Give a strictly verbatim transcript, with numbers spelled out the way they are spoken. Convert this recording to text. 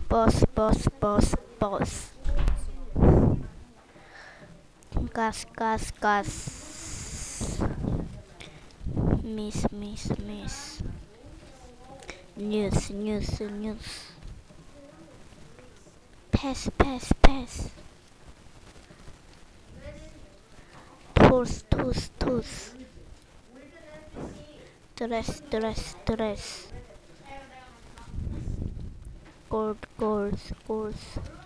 Boss, boss, boss, boss. Gas, gas, gas. Miss, miss, miss. News, news, news. Pass, pass, pass. Toss, toss, toss. Dress, dress, dress. Gold, gold, gold.